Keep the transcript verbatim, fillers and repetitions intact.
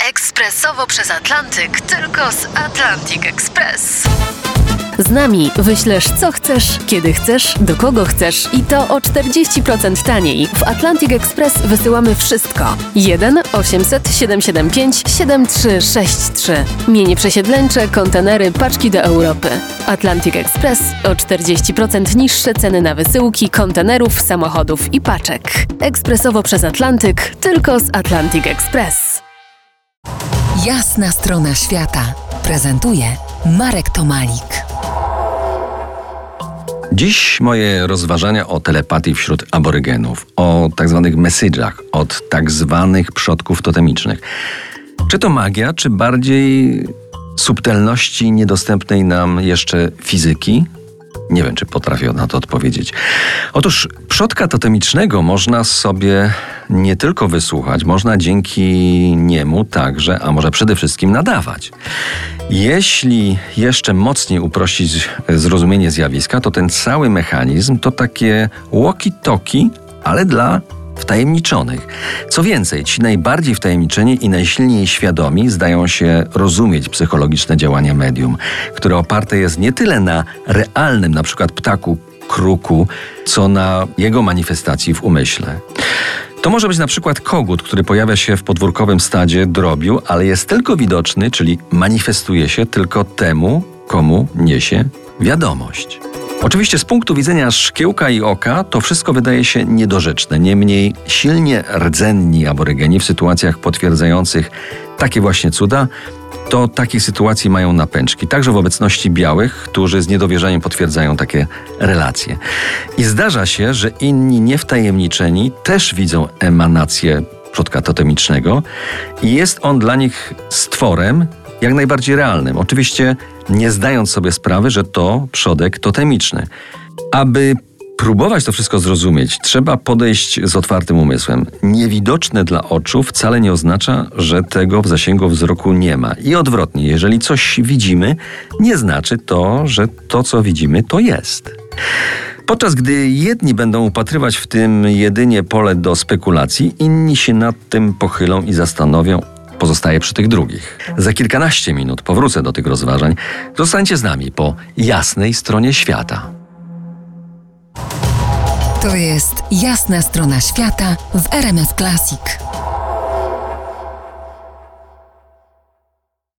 Ekspresowo przez Atlantyk, tylko z Atlantic Express. Z nami wyślesz co chcesz, kiedy chcesz, do kogo chcesz i to o czterdzieści procent taniej. W Atlantic Express wysyłamy wszystko. jeden osiemset siedemset siedemdziesiąt pięć siedemdziesiąt trzy sześćdziesiąt trzy. Mienie przesiedleńcze, kontenery, paczki do Europy. Atlantic Express o czterdzieści procent niższe ceny na wysyłki, kontenerów, samochodów i paczek. Ekspresowo przez Atlantyk, tylko z Atlantic Express. Jasna strona świata prezentuje Marek Tomalik. Dziś moje rozważania o telepatii wśród aborygenów, o tak zwanych message'ach od tak zwanych przodków totemicznych. Czy to magia, czy bardziej subtelności niedostępnej nam jeszcze fizyki? Nie wiem, czy potrafię na to odpowiedzieć. Otóż przodka totemicznego można sobie nie tylko wysłuchać, można dzięki niemu także, a może przede wszystkim nadawać. Jeśli jeszcze mocniej uprościć zrozumienie zjawiska, to ten cały mechanizm to takie walkie-talkie, ale dla wtajemniczonych. Co więcej, ci najbardziej wtajemniczeni i najsilniej świadomi zdają się rozumieć psychologiczne działania medium, które oparte jest nie tyle na realnym, na przykład ptaku, kruku, co na jego manifestacji w umyśle. To może być na przykład kogut, który pojawia się w podwórkowym stadzie drobiu, ale jest tylko widoczny, czyli manifestuje się tylko temu, komu niesie wiadomość. Oczywiście z punktu widzenia szkiełka i oka to wszystko wydaje się niedorzeczne. Niemniej silnie rdzenni aborygeni w sytuacjach potwierdzających takie właśnie cuda, to takich sytuacji mają napęczki. Także w obecności białych, którzy z niedowierzaniem potwierdzają takie relacje. I zdarza się, że inni niewtajemniczeni też widzą emanację przodka totemicznego i jest on dla nich stworem jak najbardziej realnym. Oczywiście nie zdając sobie sprawy, że to przodek totemiczny. Aby próbować to wszystko zrozumieć, trzeba podejść z otwartym umysłem. Niewidoczne dla oczu wcale nie oznacza, że tego w zasięgu wzroku nie ma. I odwrotnie, jeżeli coś widzimy, nie znaczy to, że to, co widzimy, to jest. Podczas gdy jedni będą upatrywać w tym jedynie pole do spekulacji, inni się nad tym pochylą i zastanowią. Pozostaje przy tych drugich. Za kilkanaście minut powrócę do tych rozważań. Zostańcie z nami po jasnej stronie świata. To jest Jasna strona świata w R M F Classic.